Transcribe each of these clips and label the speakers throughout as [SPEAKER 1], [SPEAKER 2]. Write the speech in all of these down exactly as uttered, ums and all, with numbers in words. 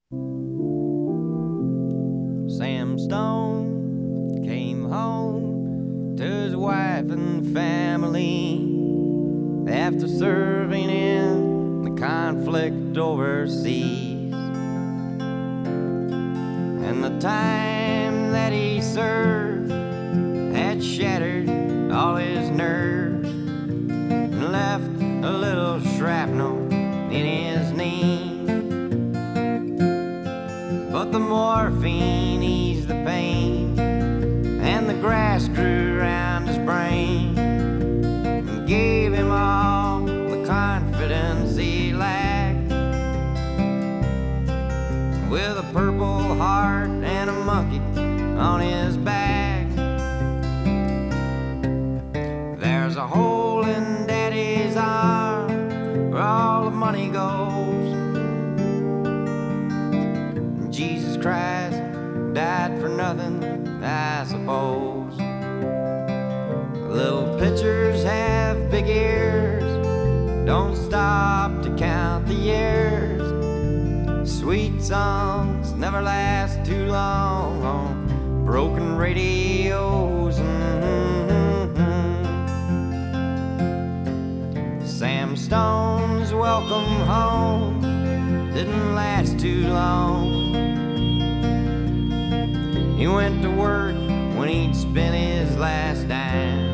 [SPEAKER 1] Sam Stone came home to his wife and family after serving in the conflict overseas. And the time that he served had shattered all his nerves and left a little shrapnel in his knee. But the morphine eased the pain, and the grass grew around his brain and gave him all the confidence he lacked. With a purple heart and a monkey on his back, there's a hole in Daddy's arm where all the money goes. Jesus Christ died for nothing, I suppose. Little pitchers have big ears, don't stop to count the years. Sweet songs never last too long on broken radios. Mm-hmm. Sam Stone's welcome home didn't last too long. He went to work when he'd spent his last dime,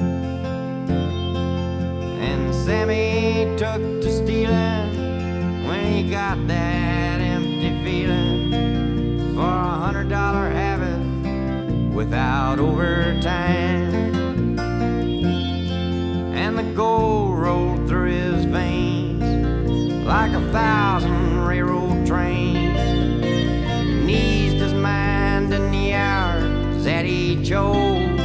[SPEAKER 1] and Sammy took to stealing when he got that empty feeling for a hundred dollar habit without overtime. And the gold rolled through his veins like a thousand railroad trains, and eased his mind in the hours that he chose,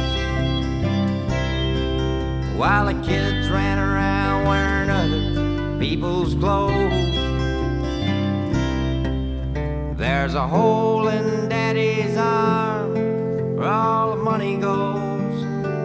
[SPEAKER 1] while the kids ran around wearing other people's clothes. There's a hole in Daddy's arm where all the money goes.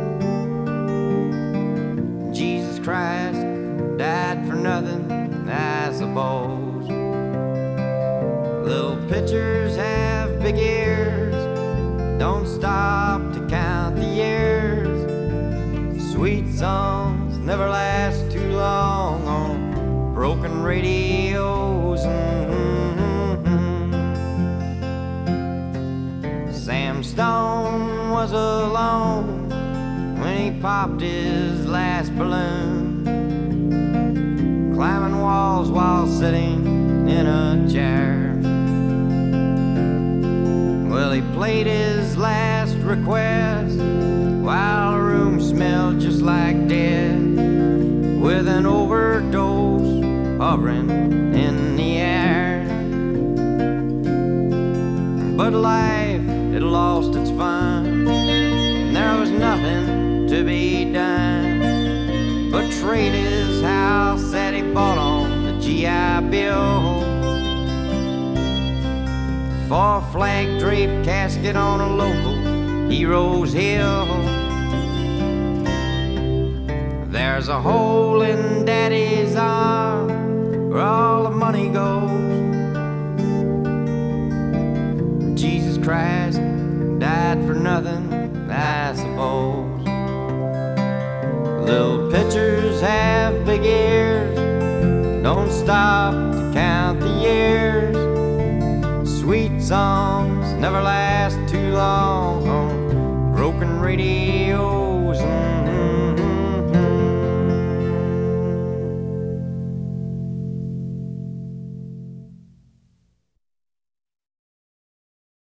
[SPEAKER 1] Jesus Christ died for nothing, I suppose. Little pitchers have big ears, don't stop to count the years. Sweet songs never last too long on broken radios. Mm-hmm. Sam Stone was alone when he popped his last balloon, climbing walls while sitting in a chair. Well, he played his last request while the room smelled just like death, with an overdose hovering in the air. But life had lost its fun, and there was nothing to be done but trade his house that he bought on the G I Bill for a flag-draped casket on a local hero's hill. There's a hole in Daddy's arm where all the money goes. Jesus Christ died for nothing, I suppose. Little pitchers have big ears, don't stop to count the years. Sweet songs never last too long on broken radio.